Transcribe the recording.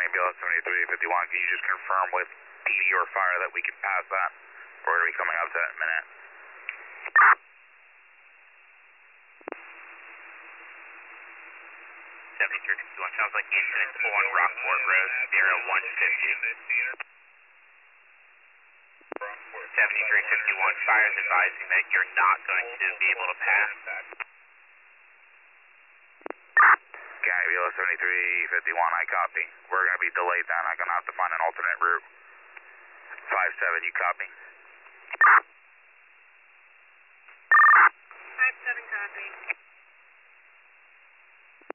ambulance 7351, can you just confirm with PD or fire that we can pass that? We're going to be coming up to that in a minute. 7351, sounds like the incident's on Rockport Road, Sierra 150. 7351, fire's advising that you're not going to be able to pass. Ambulance 7351, I copy. We're going to be delayed then. I'm going to have to find an alternate route. 57, you copy?